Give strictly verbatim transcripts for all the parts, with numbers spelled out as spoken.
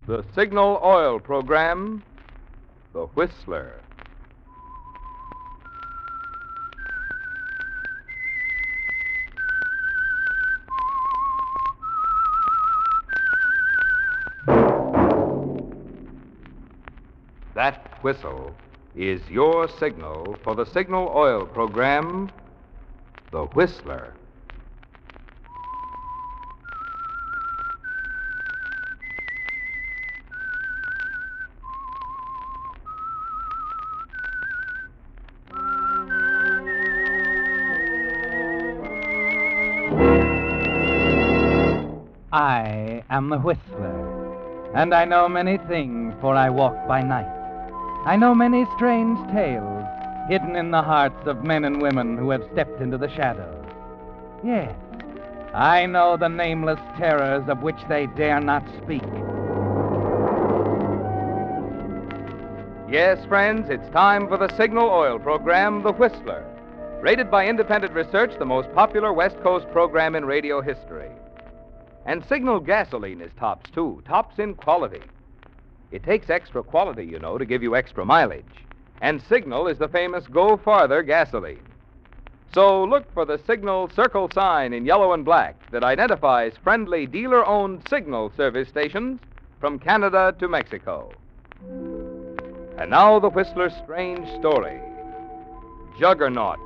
The Signal Oil Program, The Whistler. That whistle is your signal for the Signal Oil Program, The Whistler. I am the Whistler, and I know many things, for I walk by night. I know many strange tales hidden in the hearts of men and women who have stepped into the shadows. Yes, I know the nameless terrors of which they dare not speak. Yes, friends, it's time for the Signal Oil Program, The Whistler. Rated by independent research, the most popular West Coast program in radio history. And Signal gasoline is tops, too. Tops in quality. It takes extra quality, you know, to give you extra mileage. And Signal is the famous Go Farther gasoline. So look for the Signal circle sign in yellow and black that identifies friendly dealer-owned Signal service stations from Canada to Mexico. And now the Whistler's strange story. Juggernaut.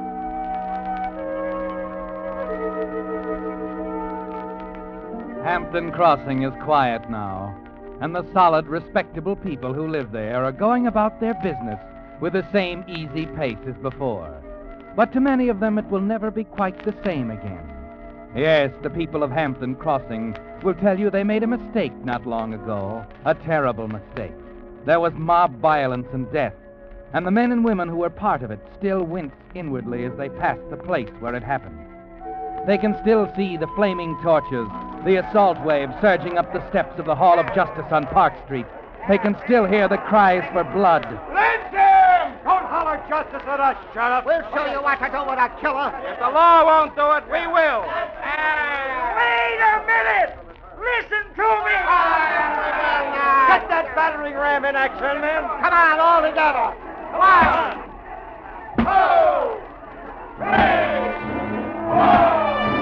Hampton Crossing is quiet now, and the solid, respectable people who live there are going about their business with the same easy pace as before. But to many of them, it will never be quite the same again. Yes, the people of Hampton Crossing will tell you they made a mistake not long ago, a terrible mistake. There was mob violence and death, and the men and women who were part of it still wince inwardly as they pass the place where it happened. They can still see the flaming torches, the assault wave surging up the steps of the Hall of Justice on Park Street. They can still hear the cries for blood. Lynch him! Don't holler justice at us, Sheriff. We'll show you what to do with a killer. If the law won't do it, we will. Wait a minute! Listen to me! Get that battering ram in action, men. Come on, all together. Come on. Two, three, four.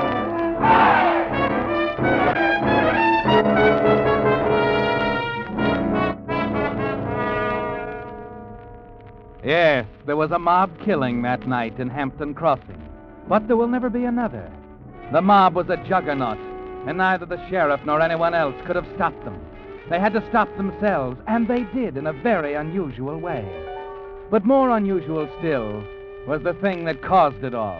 Yes, there was a mob killing that night in Hampton Crossing. But there will never be another. The mob was a juggernaut, and neither the sheriff nor anyone else could have stopped them. They had to stop themselves, and they did in a very unusual way. But more unusual still was the thing that caused it all.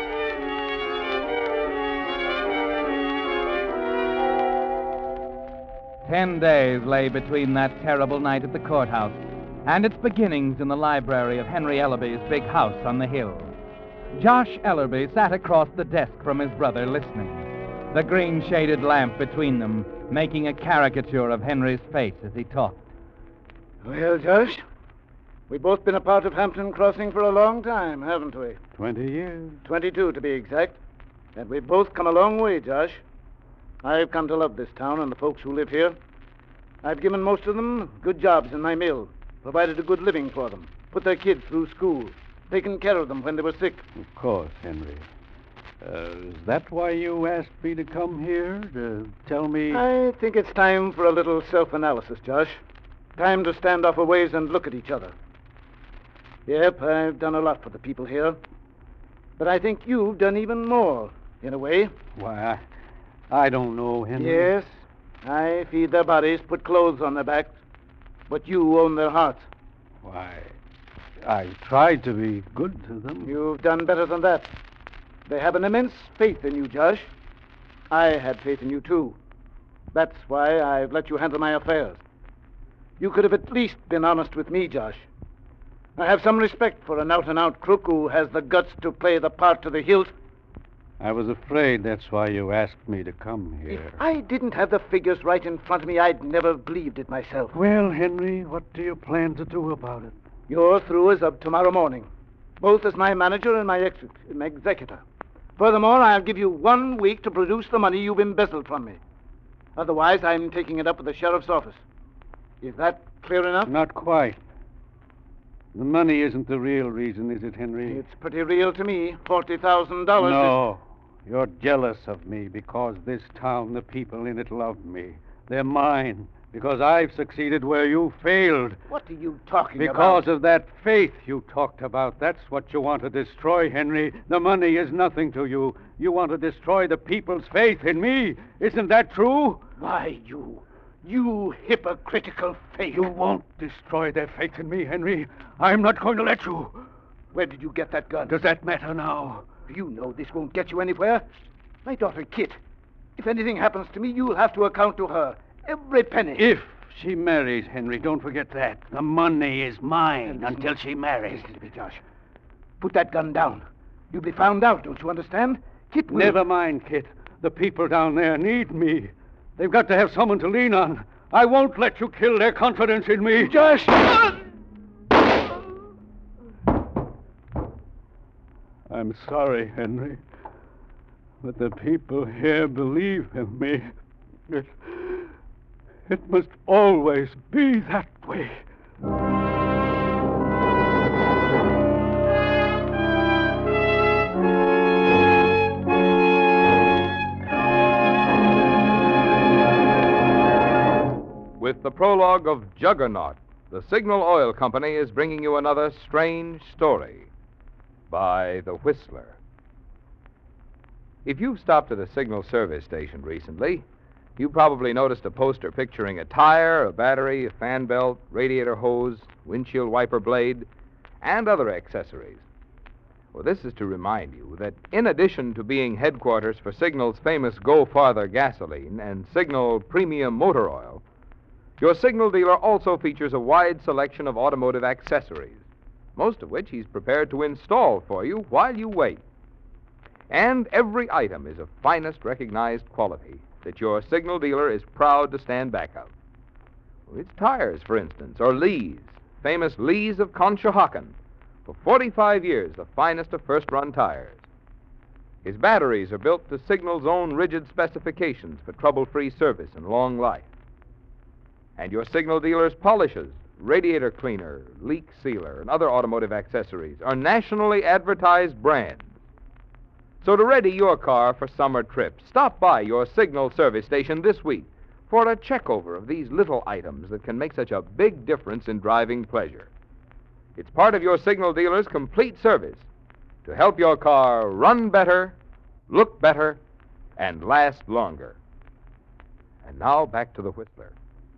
Ten days lay between that terrible night at the courthouse and its beginnings in the library of Henry Ellerby's big house on the hill. Josh Ellerby sat across the desk from his brother listening, the green-shaded lamp between them making a caricature of Henry's face as he talked. Well, Josh, we've both been a part of Hampton Crossing for a long time, haven't we? Twenty years. Twenty-two, to be exact. And we've both come a long way, Josh. I've come to love this town and the folks who live here. I've given most of them good jobs in my mill, provided a good living for them, put their kids through school, taken care of them when they were sick. Of course, Henry. Uh, is that why you asked me to come here, to tell me... I think it's time for a little self-analysis, Josh. Time to stand off a ways and look at each other. Yep, I've done a lot for the people here. But I think you've done even more, in a way. Why, I, I don't know, Henry. Yes, I feed their bodies, put clothes on their backs. But you own their hearts. Why, I tried to be good to them. You've done better than that. They have an immense faith in you, Josh. I had faith in you, too. That's why I've let you handle my affairs. You could have at least been honest with me, Josh. I have some respect for an out-and-out crook who has the guts to play the part to the hilt. I was afraid that's why you asked me to come here. If I didn't have the figures right in front of me, I'd never believed it myself. Well, Henry, what do you plan to do about it? You're through as of tomorrow morning, both as my manager and my, ex- my executor. Furthermore, I'll give you one week to produce the money you've embezzled from me. Otherwise, I'm taking it up with the sheriff's office. Is that clear enough? Not quite. The money isn't the real reason, is it, Henry? It's pretty real to me. Forty thousand dollars. No. You're jealous of me because this town, the people in it love me. They're mine because I've succeeded where you failed. What are you talking because about? Because of that faith you talked about. That's what you want to destroy, Henry. The money is nothing to you. You want to destroy the people's faith in me. Isn't that true? Why, you... You hypocritical fake. You won't destroy their faith in me, Henry. I'm not going to let you. Where did you get that gun? Does that matter now? You know this won't get you anywhere. My daughter, Kit. If anything happens to me, you'll have to account to her. Every penny. If she marries, Henry, don't forget that. The money is mine until she marries. Listen to me, Josh. Put that gun down. You'll be found out, don't you understand? Kit will... Never mind, Kit. The people down there need me. They've got to have someone to lean on. I won't let you kill their confidence in me. Josh! I'm sorry, Henry, but the people here believe in me. It, it must always be that way. With the prologue of Juggernaut, the Signal Oil Company is bringing you another strange story by The Whistler. If you've stopped at a Signal service station recently, you probably noticed a poster picturing a tire, a battery, a fan belt, radiator hose, windshield wiper blade, and other accessories. Well, this is to remind you that in addition to being headquarters for Signal's famous Go Farther gasoline and Signal Premium Motor Oil, your Signal dealer also features a wide selection of automotive accessories, most of which he's prepared to install for you while you wait. And every item is of finest recognized quality that your Signal dealer is proud to stand back of. It's tires, for instance, or Lee's, famous Lee's of Conshohocken. For forty-five years, the finest of first-run tires. His batteries are built to Signal's own rigid specifications for trouble-free service and long life. And your Signal dealer's polishes, radiator cleaner, leak sealer, and other automotive accessories are nationally advertised brands. So to ready your car for summer trips, stop by your Signal service station this week for a checkover of these little items that can make such a big difference in driving pleasure. It's part of your Signal dealer's complete service to help your car run better, look better, and last longer. And now back to the Whistler.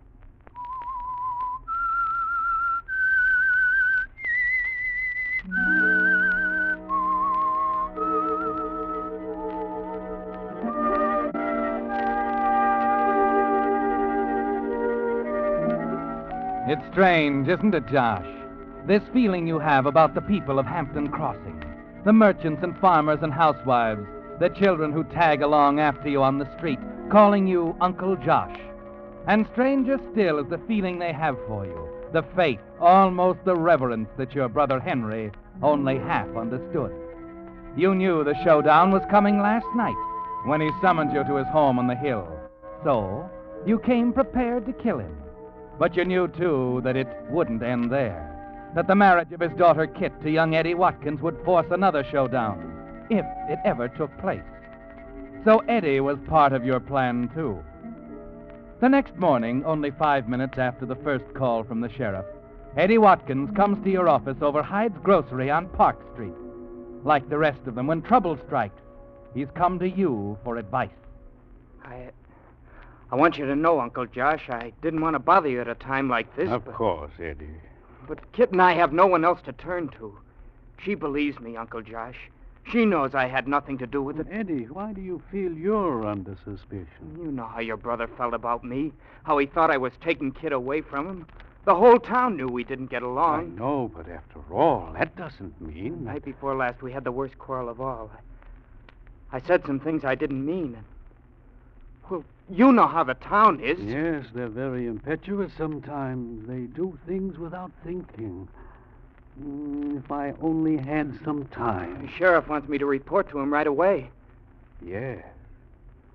It's strange, isn't it, Josh? This feeling you have about the people of Hampton Crossing, the merchants and farmers and housewives, the children who tag along after you on the street, calling you Uncle Josh. And stranger still is the feeling they have for you, the faith, almost the reverence that your brother Henry only half understood. You knew the showdown was coming last night when he summoned you to his home on the hill. So, you came prepared to kill him. But you knew, too, that it wouldn't end there. That the marriage of his daughter Kit to young Eddie Watkins would force another showdown, if it ever took place. So Eddie was part of your plan, too. The next morning, only five minutes after the first call from the sheriff, Eddie Watkins comes to your office over Hyde's Grocery on Park Street. Like the rest of them, when trouble strikes, he's come to you for advice. I... I want you to know, Uncle Josh, I didn't want to bother you at a time like this. Of but, course, Eddie. But Kit and I have no one else to turn to. She believes me, Uncle Josh. She knows I had nothing to do with it. Eddie, why do you feel you're under suspicion? You know how your brother felt about me, how he thought I was taking Kit away from him. The whole town knew we didn't get along. I know, but after all, that doesn't mean... The night before last, we had the worst quarrel of all. I, I said some things I didn't mean. And, well, you know how the town is. Yes, they're very impetuous sometimes. They do things without thinking. Mm, if I only had some time. The sheriff wants me to report to him right away. Yes.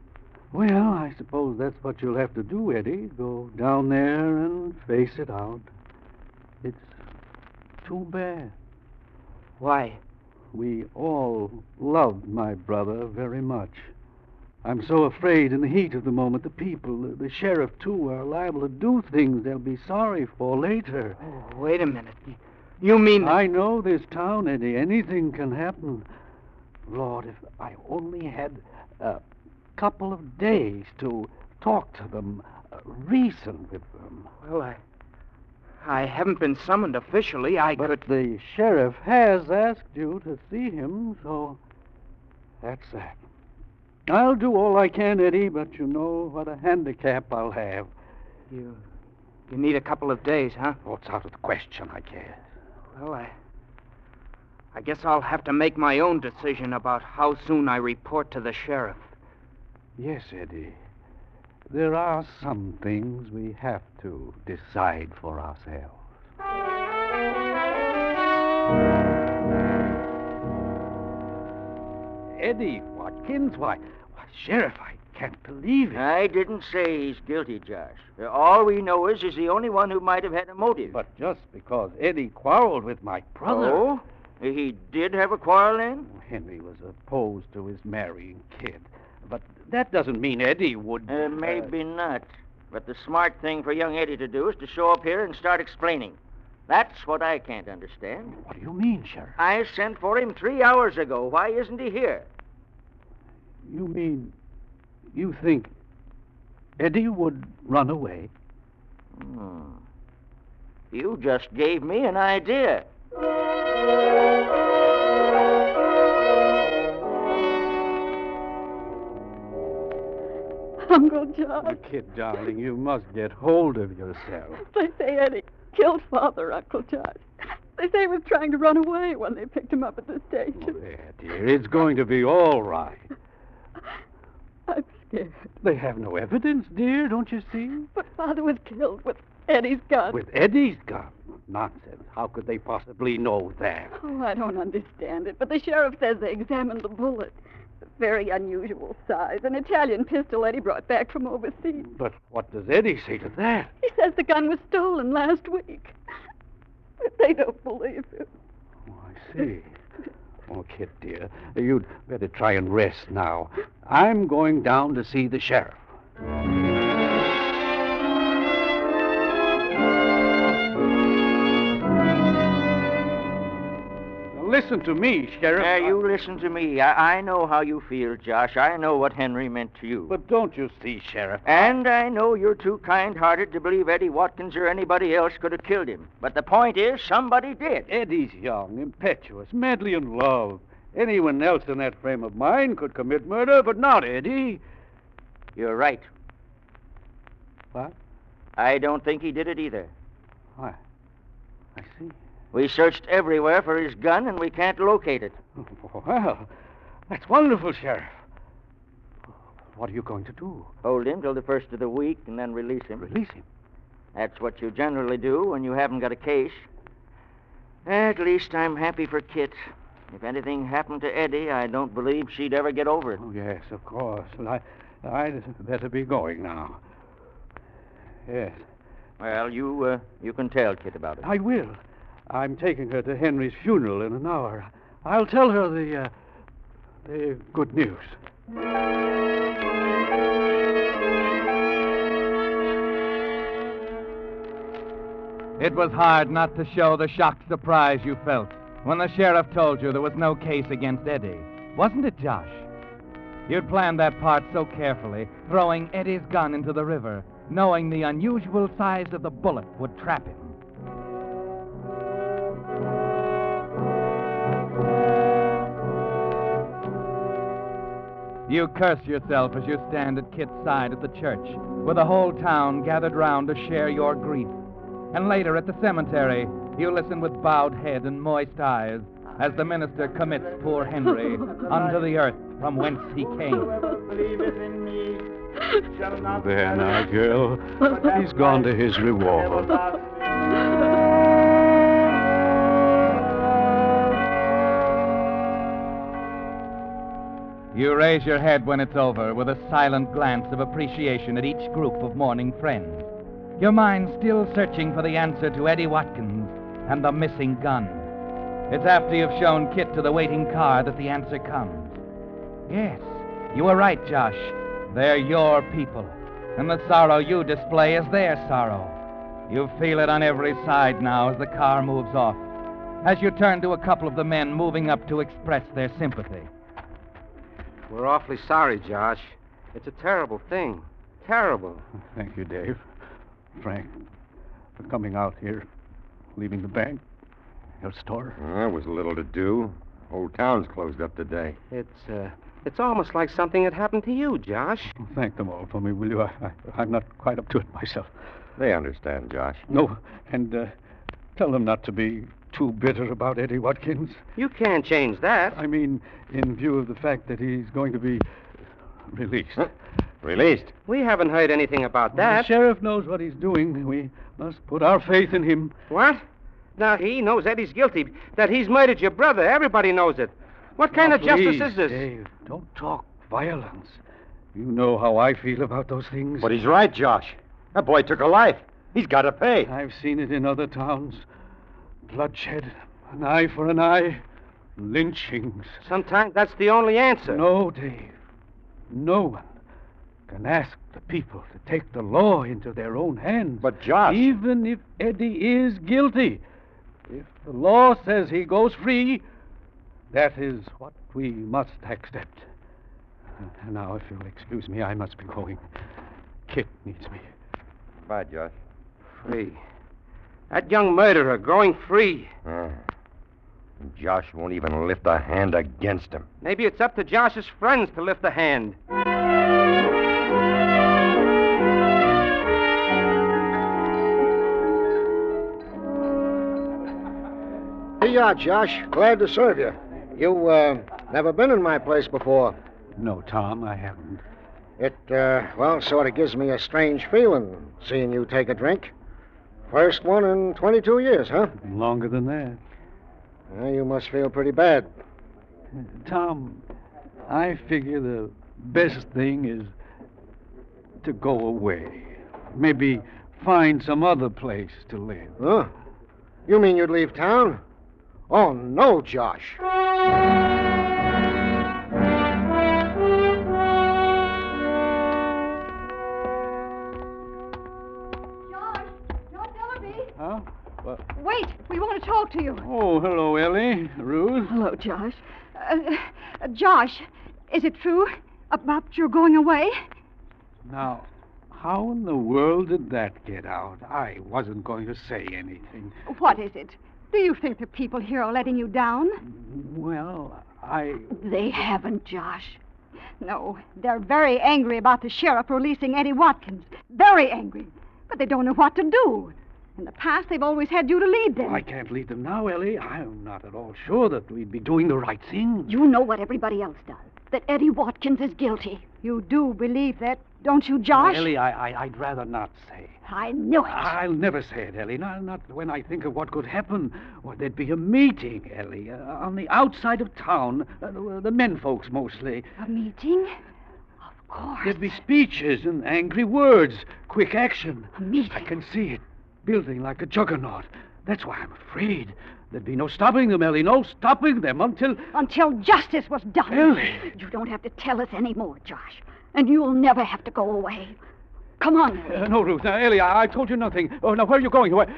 Well, I suppose that's what you'll have to do, Eddie. Go down there and face it out. It's too bad. Why? We all loved my brother very much. I'm so afraid in the heat of the moment the people, the, the sheriff, too, are liable to do things they'll be sorry for later. Oh, wait a minute. You mean... that- I know this town, Eddie. Anything can happen. Lord, if I only had a couple of days to talk to them, uh, reason with them. Well, I... I haven't been summoned officially. I But could... the sheriff has asked you to see him, so that's that. I'll do all I can, Eddie, but you know what a handicap I'll have. You... You need a couple of days, huh? Oh, it's out of the question, I guess. Well, I... I guess I'll have to make my own decision about how soon I report to the sheriff. Yes, Eddie. There are some things we have to decide for ourselves. Eddie Watkins, why, why, Sheriff, I can't believe it. I didn't say he's guilty, Josh. All we know is he's the only one who might have had a motive. But just because Eddie quarreled with my brother... Oh? He did have a quarrel then? Henry was opposed to his marrying Kid. But that doesn't mean Eddie would... Uh, maybe not. But the smart thing for young Eddie to do is to show up here and start explaining. That's what I can't understand. What do you mean, Sheriff? I sent for him three hours ago. Why isn't he here? You mean you think Eddie would run away? Hmm. You just gave me an idea. Uncle John. Kid, darling, you must get hold of yourself. They say Eddie killed Father, Uncle John. They say he was trying to run away when they picked him up at the station. Oh, there, dear. It's going to be all right. I'm scared. They have no evidence, dear, don't you see? But Father was killed with Eddie's gun. With Eddie's gun? Nonsense. How could they possibly know that? Oh, I don't understand it. But the sheriff says they examined the bullet. A very unusual size. An Italian pistol Eddie brought back from overseas. But what does Eddie say to that? He says the gun was stolen last week. But they don't believe him. Oh, I see. Oh, Kid, dear, you'd better try and rest now. I'm going down to see the sheriff. Listen to me, Sheriff. Now, you listen to me. I, I know how you feel, Josh. I know what Henry meant to you. But don't you see, Sheriff? And I know you're too kind-hearted to believe Eddie Watkins or anybody else could have killed him. But the point is, somebody did. Eddie's young, impetuous, madly in love. Anyone else in that frame of mind could commit murder, but not Eddie. You're right. What? I don't think he did it either. Why? I see. We searched everywhere for his gun, and we can't locate it. Well, that's wonderful, Sheriff. What are you going to do? Hold him till the first of the week, and then release him. Release him? That's what you generally do when you haven't got a case. At least I'm happy for Kit. If anything happened to Eddie, I don't believe she'd ever get over it. Oh, yes, of course. Well, I, I'd better be going now. Yes. Well, you, uh, you can tell Kit about it. I will. I'm taking her to Henry's funeral in an hour. I'll tell her the, uh, the good news. It was hard not to show the shocked surprise you felt when the sheriff told you there was no case against Eddie. Wasn't it, Josh? You'd planned that part so carefully, throwing Eddie's gun into the river, knowing the unusual size of the bullet would trap him. You curse yourself as you stand at Kit's side at the church, with the whole town gathered round to share your grief. And later at the cemetery, you listen with bowed head and moist eyes as the minister commits poor Henry unto the earth from whence he came. There now, girl. He's gone to his reward. You raise your head when it's over with a silent glance of appreciation at each group of mourning friends, your mind still searching for the answer to Eddie Watkins and the missing gun. It's after you've shown Kit to the waiting car that the answer comes. Yes, you were right, Josh. They're your people, and the sorrow you display is their sorrow. You feel it on every side now as the car moves off, as you turn to a couple of the men moving up to express their sympathy. We're awfully sorry, Josh. It's a terrible thing. Terrible. Thank you, Dave. Frank, for coming out here, leaving the bank, your store. Well, there was little to do. Whole town's closed up today. It's, uh, it's almost like something had happened to you, Josh. Thank them all for me, will you? I, I, I'm not quite up to it myself. They understand, Josh. No, and uh, tell them not to be too bitter about Eddie Watkins. You can't change that. I mean, in view of the fact that he's going to be released. Huh? Released? We haven't heard anything about Well, that. the sheriff knows what he's doing. We must put our faith in him. What? Now, he knows Eddie's guilty, that he's murdered your brother. Everybody knows it. What kind Now, of justice please, is this? Dave, don't talk violence. You know how I feel about those things. But he's right, Josh. That boy took a life. He's got to pay. I've seen it in other towns. Bloodshed, an eye for an eye, lynchings. Sometimes that's the only answer. No, Dave. No one can ask the people to take the law into their own hands. But, Josh... Even if Eddie is guilty, if the law says he goes free, that is what we must accept. Uh, now, if you'll excuse me, I must be going. Kit needs me. Bye, Josh. Free. That young murderer going free. Ah. Josh won't even lift a hand against him. Maybe it's up to Josh's friends to lift a hand. Here you are, Josh. Glad to serve you. You, uh, never been in my place before. No, Tom, I haven't. It, uh, well, sort of gives me a strange feeling seeing you take a drink. First one in twenty-two years, huh? Longer than that. Well, you must feel pretty bad. Uh, Tom, I figure the best thing is to go away. Maybe find some other place to live. Huh? You mean you'd leave town? Oh, no, Josh. Huh? What? Wait, we want to talk to you. Oh, hello, Ellie. Ruth. Hello, Josh. Uh, uh, Josh, is it true about your going away? Now, how in the world did that get out? I wasn't going to say anything. What is it? Do you think the people here are letting you down? Well, I... They haven't, Josh. No, they're very angry about the sheriff releasing Eddie Watkins. Very angry. But they don't know what to do. In the past, they've always had you to lead them. I can't lead them now, Ellie. I'm not at all sure that we'd be doing the right thing. You know what everybody else does. That Eddie Watkins is guilty. You do believe that, don't you, Josh? Ellie, I, I, I'd rather not say. I knew it. I'll never say it, Ellie. Not, not when I think of what could happen. Or there'd be a meeting, Ellie, uh, on the outside of town. Uh, the, the men folks, mostly. A meeting? Of course. There'd be speeches and angry words. Quick action. A meeting? I can see it. Building like a juggernaut. That's why I'm afraid. There'd be no stopping them, Ellie. No stopping them until... Until justice was done. Ellie! You don't have to tell us any more, Josh. And you'll never have to go away. Come on, Ellie. Uh, no, Ruth. Now, Ellie, I, I told you nothing. Oh, now, where are you going? Where...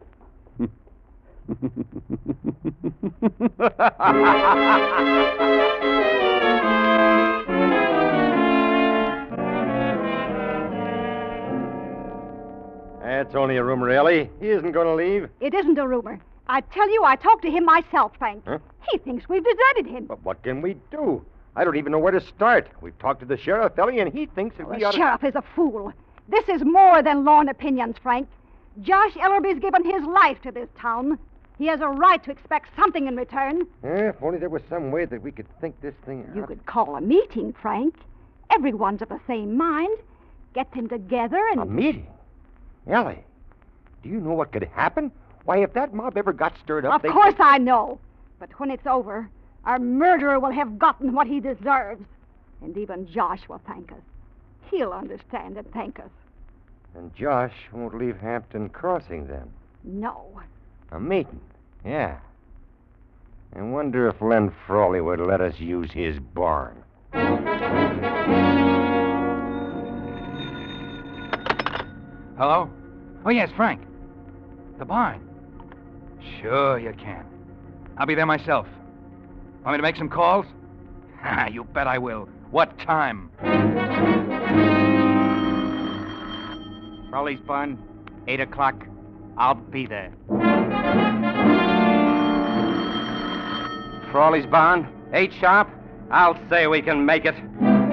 That's only a rumor, Ellie. He isn't going to leave. It isn't a rumor. I tell you, I talked to him myself, Frank. Huh? He thinks we've deserted him. But what can we do? I don't even know where to start. We've talked to the sheriff, Ellie, and he thinks that Well, we the ought to... sheriff is a fool. This is more than law and opinions, Frank. Josh Ellerby's given his life to this town. He has a right to expect something in return. Eh, if only there was some way that we could think this thing out. You could call a meeting, Frank. Everyone's of the same mind. Get them together and... A meeting? Ellie, do you know what could happen? Why, if that mob ever got stirred up, Of they... course I know. But when it's over, our murderer will have gotten what he deserves. And even Josh will thank us. He'll understand and thank us. And Josh won't leave Hampton Crossing then. No. A meeting, yeah. I wonder if Len Frawley would let us use his barn. Hello? Oh, yes, Frank. The barn. Sure you can. I'll be there myself. Want me to make some calls? You bet I will. What time? Frawley's barn, eight o'clock. I'll be there. Frawley's barn, eight sharp. I'll say we can make it.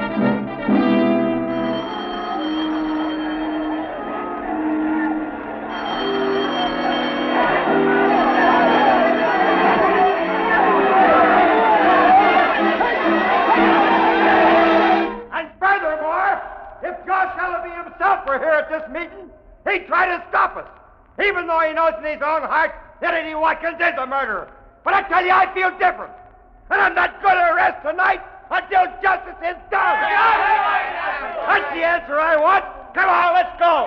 And furthermore, if Josh Ellaby himself were here at this meeting, he'd try to stop us, even though he knows in his own heart that Eddie Watkins is a murderer. But I tell you, I feel different. And I'm not going to rest tonight until justice is done. That's the answer I want. Come on, let's go.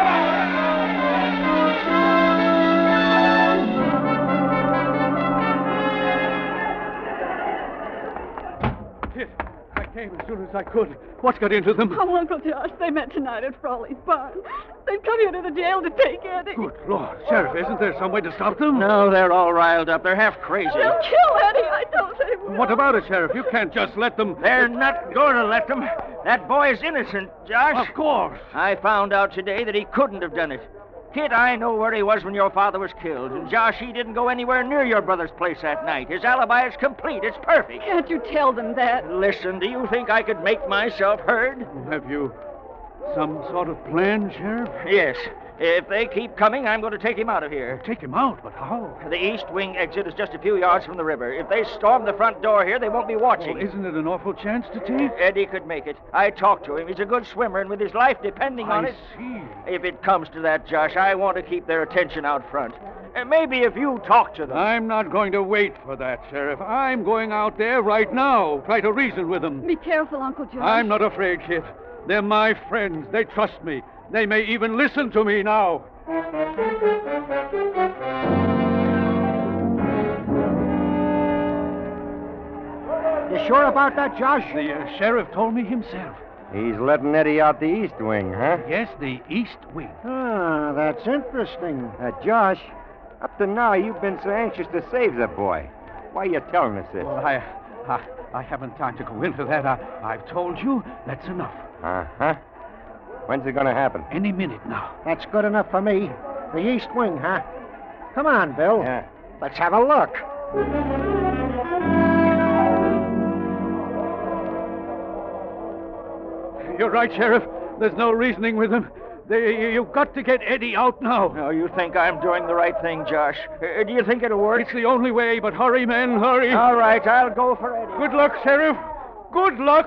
Kid, I came as soon as I could. What's got into them? Oh, Uncle Josh, they met tonight at Frawley's barn. They've come here to the jail to take Eddie. Good Lord, Sheriff, isn't there some way to stop them? No, they're all riled up. They're half crazy. They'll kill Eddie. I don't say will. What about it, Sheriff? You can't just let them... They're not going to let them. That boy's innocent, Josh. Of course. I found out today that he couldn't have done it. Kid, I know where he was when your father was killed. And Josh, he didn't go anywhere near your brother's place that night. His alibi is complete. It's perfect. Can't you tell them that? Listen, do you think I could make myself heard? Have you some sort of plan, Sheriff? Yes. If they keep coming, I'm going to take him out of here. Take him out, but how? The east wing exit is just a few yards from the river. If they storm the front door here, they won't be watching. Well, isn't it an awful chance to take? Eddie could make it. I talked to him. He's a good swimmer, and with his life depending on I it... see. If it comes to that, Josh, I want to keep their attention out front. Uh, maybe if you talk to them... I'm not going to wait for that, Sheriff. I'm going out there right now. Try to reason with them. Be careful, Uncle Josh. I'm not afraid, kid. They're my friends. They trust me. They may even listen to me now. You sure about that, Josh? The uh, sheriff told me himself. He's letting Eddie out the east wing, huh? Yes, the east wing. Ah, that's interesting. Uh, Josh, up to now you've been so anxious to save the boy. Why are you telling us this? Well, I, I, I haven't time to go into that. I, I've told you. That's enough. Uh-huh. When's it going to happen? Any minute now. That's good enough for me. The east wing, huh? Come on, Bill. Yeah. Let's have a look. You're right, Sheriff. There's no reasoning with them. They, you've got to get Eddie out now. Oh, you think I'm doing the right thing, Josh? Uh, do you think it'll work? It's the only way, but hurry, men, hurry. All right, I'll go for Eddie. Good luck, Sheriff. Good luck.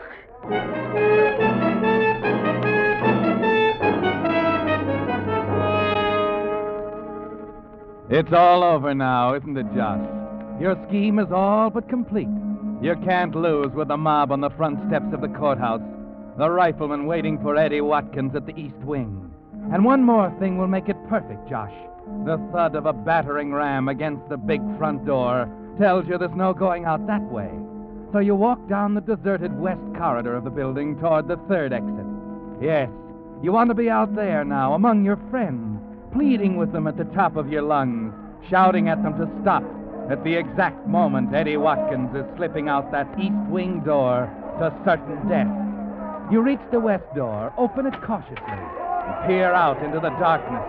It's all over now, isn't it, Josh? Your scheme is all but complete. You can't lose with the mob on the front steps of the courthouse, the rifleman waiting for Eddie Watkins at the east wing. And one more thing will make it perfect, Josh. The thud of a battering ram against the big front door tells you there's no going out that way. So you walk down the deserted west corridor of the building toward the third exit. Yes, you want to be out there now among your friends, pleading with them at the top of your lungs, shouting at them to stop at the exact moment Eddie Watkins is slipping out that east wing door to certain death. You reach the west door, open it cautiously, and peer out into the darkness.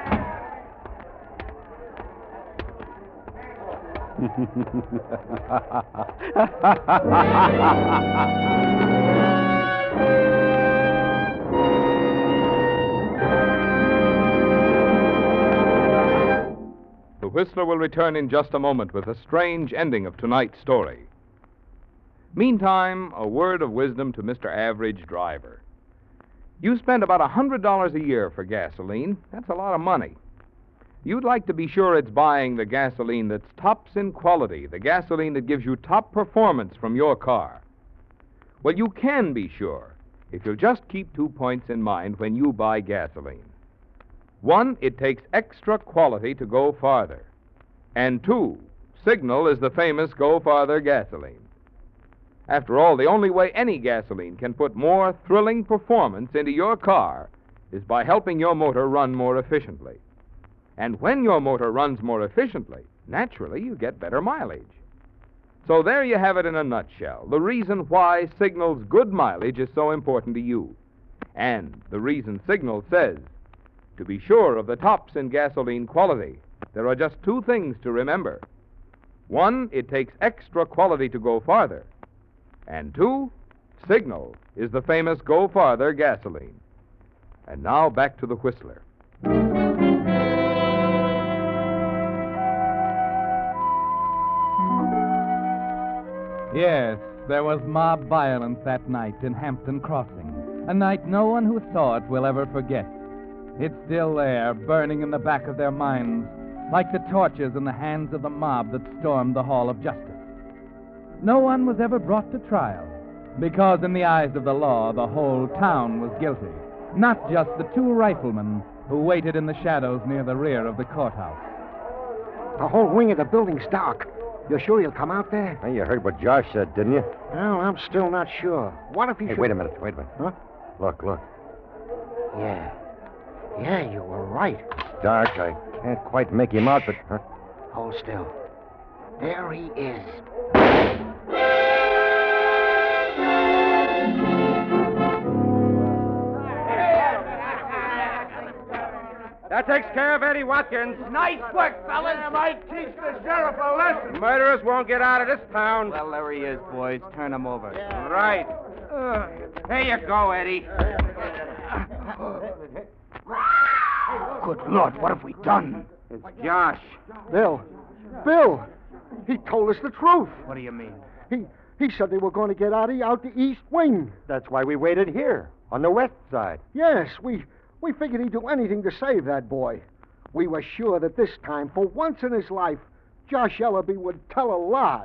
The Whistler will return in just a moment with a strange ending of tonight's story. Meantime, a word of wisdom to Mister Average Driver. You spend about one hundred dollars a year for gasoline. That's a lot of money. You'd like to be sure it's buying the gasoline that's tops in quality, the gasoline that gives you top performance from your car. Well, you can be sure if you'll just keep two points in mind when you buy gasoline. One, it takes extra quality to go farther. And two, Signal is the famous Go Farther gasoline. After all, the only way any gasoline can put more thrilling performance into your car is by helping your motor run more efficiently. And when your motor runs more efficiently, naturally you get better mileage. So there you have it in a nutshell, the reason why Signal's good mileage is so important to you. And the reason Signal says, to be sure of the tops in gasoline quality, there are just two things to remember. One, it takes extra quality to go farther. And two, Signal is the famous Go Farther gasoline. And now back to the Whistler. Yes, there was mob violence that night in Hampton Crossing, a night no one who saw it will ever forget. It's still there, burning in the back of their minds, like the torches in the hands of the mob that stormed the Hall of Justice. No one was ever brought to trial, because in the eyes of the law, the whole town was guilty, not just the two riflemen who waited in the shadows near the rear of the courthouse. The whole wing of the building's dark. You're sure he'll come out there? Hey, you heard what Josh said, didn't you? Well, I'm still not sure. What if he Hey, should... wait a minute, wait a minute. Huh? Look, look. Yeah. Yeah, you were right. Dark, I can't quite make him out, but... Huh? Hold still. There he is. That takes care of Eddie Watkins. Nice work, fellas. I might teach the sheriff a lesson. Murderers won't get out of this town. Well, there he is, boys. Turn him over. Right. Uh, here you go, Eddie. Good Lord, what have we done? It's Josh. Bill. Bill. He told us the truth. What do you mean? He he said they were going to get Addie out the east wing. That's why we waited here, on the west side. Yes, we we figured he'd do anything to save that boy. We were sure that this time, for once in his life, Josh Ellaby would tell a lie.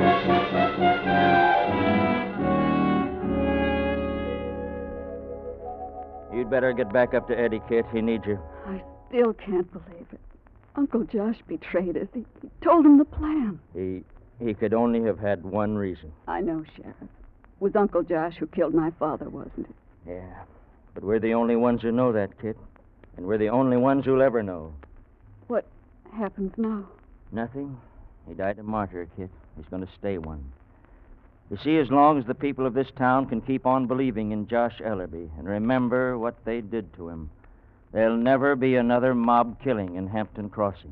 You'd better get back up to Eddie, Kit. He needs you. I still can't believe it. Uncle Josh betrayed us. He, he told him the plan. He he could only have had one reason. I know, Sheriff. It was Uncle Josh who killed my father, wasn't it? Yeah. But we're the only ones who know that, Kit. And we're the only ones who'll ever know. What happens now? Nothing. He died a martyr, Kit. He's going to stay one. You see, as long as the people of this town can keep on believing in Josh Ellaby and remember what they did to him, there'll never be another mob killing in Hampton Crossing.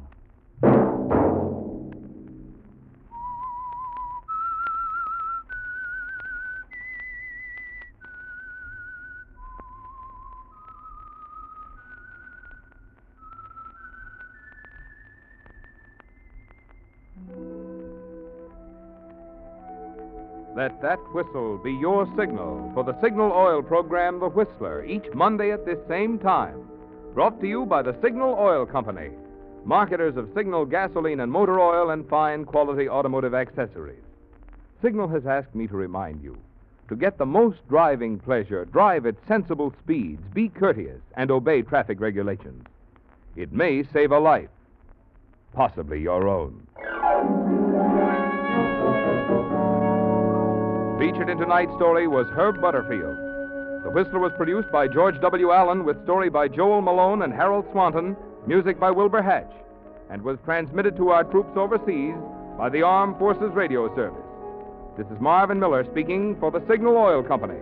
Let that whistle be your signal for the Signal Oil program, The Whistler, each Monday at this same time. Brought to you by the Signal Oil Company, marketers of Signal gasoline and motor oil and fine quality automotive accessories. Signal has asked me to remind you, to get the most driving pleasure, drive at sensible speeds, be courteous, and obey traffic regulations. It may save a life, possibly your own. Featured in tonight's story was Herb Butterfield. The Whistler was produced by George W. Allen with story by Joel Malone and Harold Swanton, music by Wilbur Hatch, and was transmitted to our troops overseas by the Armed Forces Radio Service. This is Marvin Miller speaking for the Signal Oil Company.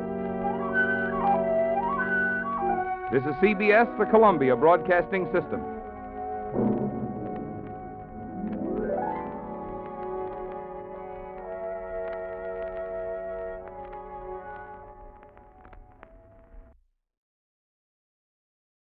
This is C B S, the Columbia Broadcasting System.